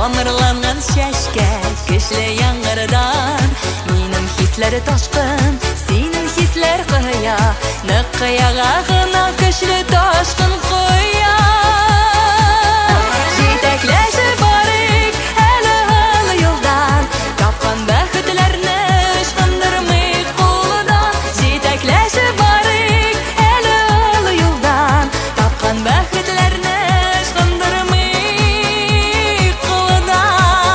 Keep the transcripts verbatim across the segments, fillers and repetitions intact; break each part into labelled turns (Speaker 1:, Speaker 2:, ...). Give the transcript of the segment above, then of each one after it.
Speaker 1: Тамырланган чәчкә көчле яңгырдан минем хисләре ташкын, синең хисләр кыя, нык кыяга гына көчле ташкын кыя. Җитәкләшеп барыйк әле ул юлдан, тапкан бәхетләрне ычкындырмый кулдан. Җитәкләшеп барыйк әле ул юлдан, тапкан бәхетләрне ычкындырмый кулдан.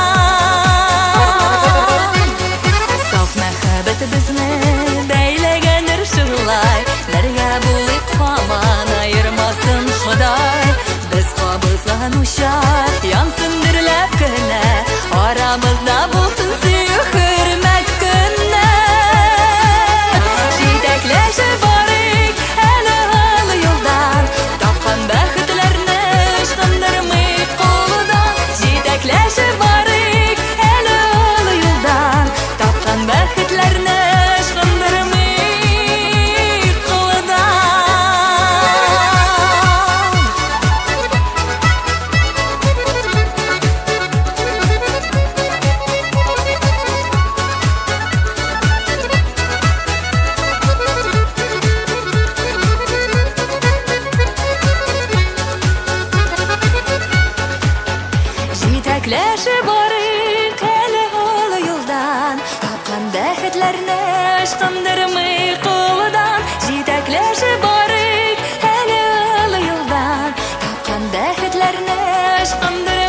Speaker 1: Саф мәхәббәтебезне бәйләгәндер шулай, бергә булыйк һаман аермасын Ходай. Без кабызгануча янсын дөрләп кенә, арамызда булсын сөю хөрмәт көнне. Җитәкләшеп барыйк әле ул юлдан, тапкан бәхетләрне ычкындырмый кулдан. Җитәкләшеп барыйк әле ул юлдан, тапкан бәхетләрне ычкындырмый кулдан. Җитәкләшеп барыйк әле ул юлдан, тапкан бәхетләрне ычкындырмый кулдан. Җитәкләшеп барыйк әле ул юлдан, тапкан бәхетләрне ычкындырмый